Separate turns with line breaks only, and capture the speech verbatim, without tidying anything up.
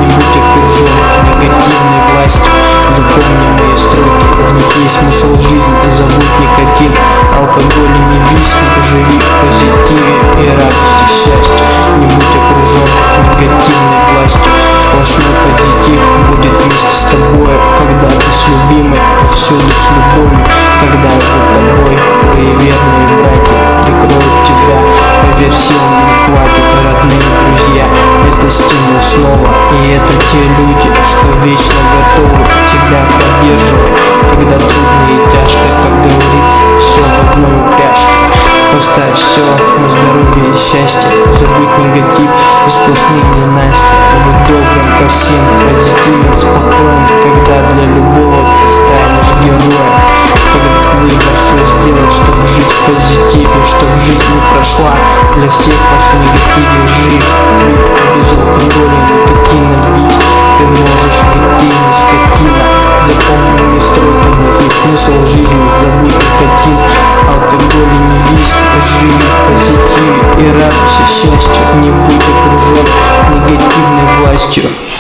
будь окружен негативной властью. Запомни мои строки, в них есть смысл жизни. Забудь никотин, алкоголь и не виски. Живи в позитиве и радости, счастье. Не будь окружен негативной властью. Сплошной позитив будет вместе с тобой. Когда ты с любимой, повсюду с любовью. Когда за тобой твои верные братья прикроют тебя. Поверь, сил не хватит, родные друзья. Это стимул снова, и это те люди, что вечно готовы тебя поддерживать. Когда трудно и тяжко, как говорится, все в одной упряжке. Поставь все на здоровье и счастье. Забудь негатив и сплошных ненастья. Будь добрым ко всем, позитивен, спокоен. Когда для любого ты станешь героем. Когда выбор свой сделать, чтобы жить в позитиве, чтобы жизнь не прошла для всех вас в негативе. Жить без алкоголя, никотина бить ты можешь, ведь ты не скотина. Запомни мои строки, в них есть смысл жизни. Забудь никотин, алкоголь и не виски. Живи в позитиве и радуйся счастью. Не будь окружен негативной властью.